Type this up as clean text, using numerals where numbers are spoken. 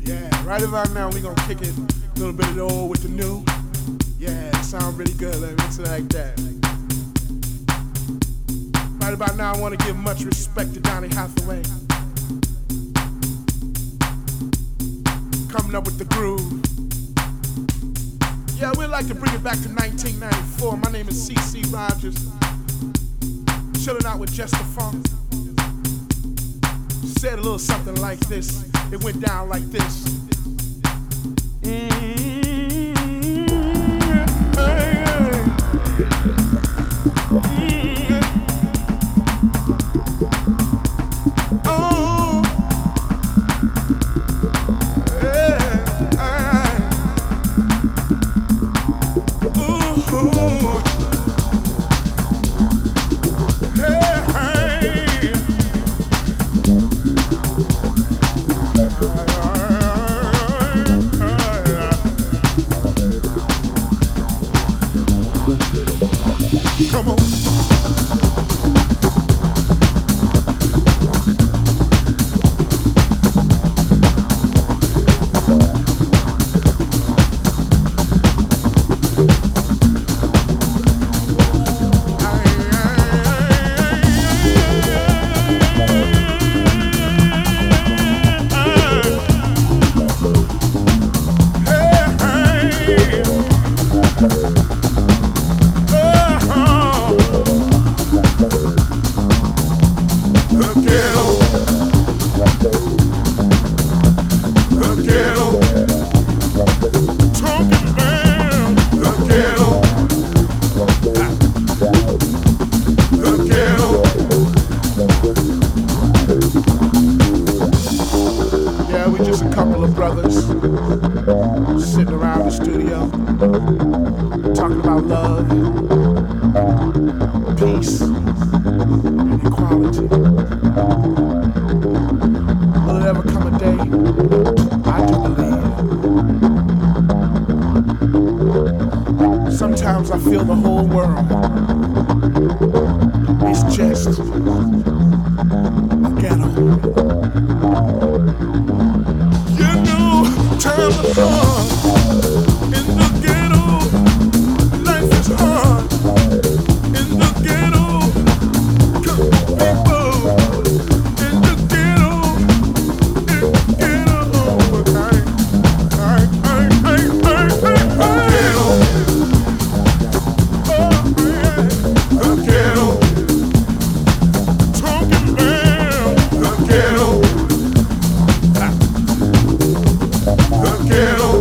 Yeah, right about now we're gonna kick it a little bit of the old with the new. Yeah, it sounds really good. Let me mix it like that. Right about now I want to give much respect to Donny Hathaway. Coming up with the groove. Yeah, we'd like to bring it back to 1994. My name is C.C. Rogers. Chilling out with Jester Funk. Said a little something like this. It went down like this. Come on. We're just a couple of brothers sitting around the studio talking about love, peace, and equality. Will it ever come a day? I do believe. Sometimes I feel the whole world is just a ghetto. Time is hard in the ghetto. Life is hard in the ghetto. People in the ghetto, in the ghetto. The ghetto. Talking about the ghetto. Quiero